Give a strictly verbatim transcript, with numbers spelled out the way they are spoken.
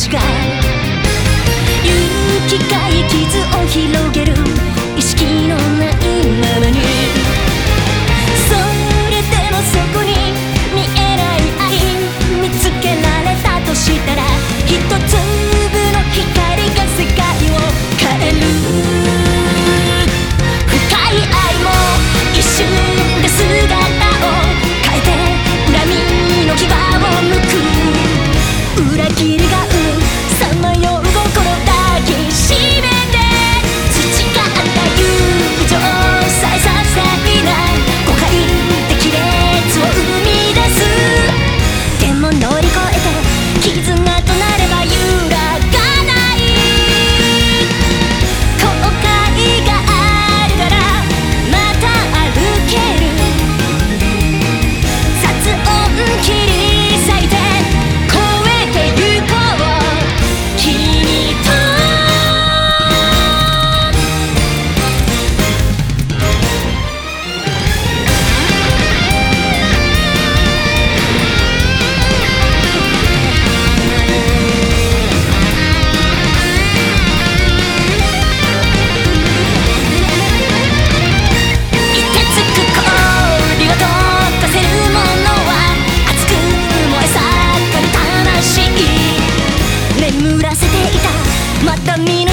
ちが行き交い傷を広げる意識のないままに、それでもそこに見えない愛見つけられたとしたら、一粒の光が世界を変える。深い愛も一瞬で姿を変えて恨みの牙をむく。裏切りが生むさまよう心抱きしめて、培った友情さえさせない誤解的列を生み出す。でも乗り越えて絆となれば揺らがない。後悔があるからまた歩ける。雑音切り裂いて超えてゆこう君と。凍てつく氷を溶かせるものは熱く燃え盛る魂。眠らせていたまた見